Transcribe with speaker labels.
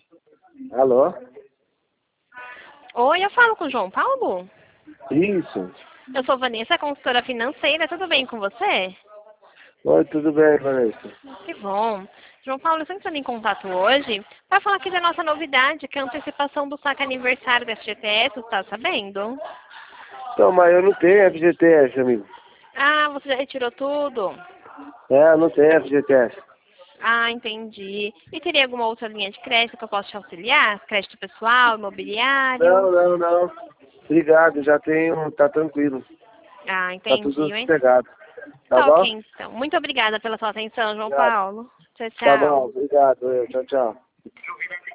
Speaker 1: Alô?
Speaker 2: Oi, eu falo com o João Paulo?
Speaker 1: Isso.
Speaker 2: Eu sou Vanessa, consultora financeira. Tudo bem com você?
Speaker 1: Oi, tudo bem, Vanessa?
Speaker 2: Que bom. João Paulo, eu estou entrando em contato hoje para falar aqui da nossa novidade, que é a antecipação do saque aniversário da FGTS. Você está sabendo?
Speaker 1: Então, mas eu não tenho FGTS, amigo.
Speaker 2: Ah, você já retirou tudo?
Speaker 1: É, eu não tenho FGTS.
Speaker 2: Ah, entendi. E teria alguma outra linha de crédito que eu possa te auxiliar? Crédito pessoal, imobiliário?
Speaker 1: Não. Obrigado, já tenho, tá tranquilo.
Speaker 2: Ah,
Speaker 1: Tá
Speaker 2: entendi.
Speaker 1: tudo sossegado. Tá
Speaker 2: Tá ok,
Speaker 1: bom?
Speaker 2: então. Muito obrigada pela sua atenção, João
Speaker 1: Obrigado.
Speaker 2: Paulo. Tchau,
Speaker 1: Tá bom,
Speaker 2: tchau.
Speaker 1: obrigado. Tchau, tchau.